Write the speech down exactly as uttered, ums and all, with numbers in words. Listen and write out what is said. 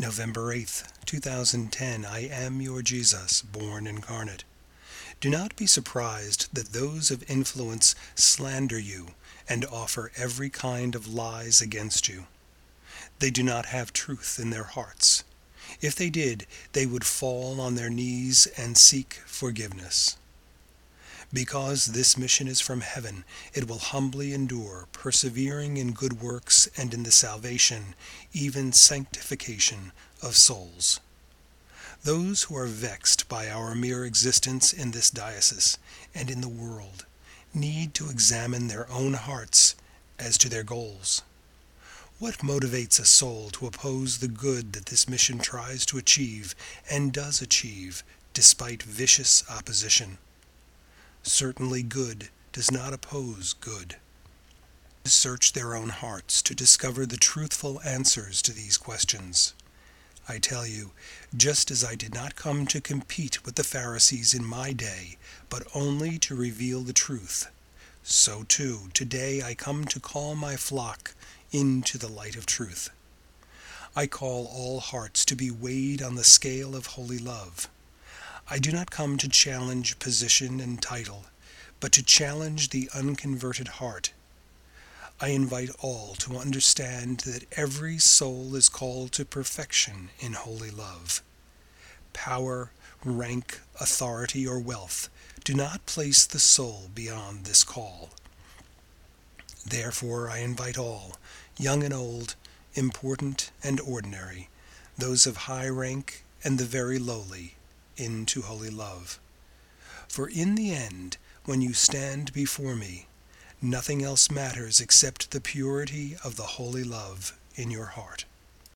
November eighth, two thousand ten. I am your Jesus, born incarnate. Do not be surprised that those of influence slander you and offer every kind of lies against you. They do not have truth in their hearts. If they did, they would fall on their knees and seek forgiveness. Because this mission is from heaven, it will humbly endure, persevering in good works and in the salvation, even sanctification of souls. Those who are vexed by our mere existence in this diocese and in the world need to examine their own hearts as to their goals. What motivates a soul to oppose the good that this mission tries to achieve and does achieve despite vicious opposition? Certainly good does not oppose good. Search their own hearts to discover the truthful answers to these questions. I tell you, just as I did not come to compete with the Pharisees in my day, but only to reveal the truth, so too today I come to call my flock into the light of truth. I call all hearts to be weighed on the scale of holy love. I do not come to challenge position and title, but to challenge the unconverted heart. I invite all to understand that every soul is called to perfection in holy love. Power, rank, authority, or wealth do not place the soul beyond this call. Therefore I invite all, young and old, important and ordinary, those of high rank and the very lowly, into holy love. For in the end, when you stand before me, nothing else matters except the purity of the holy love in your heart.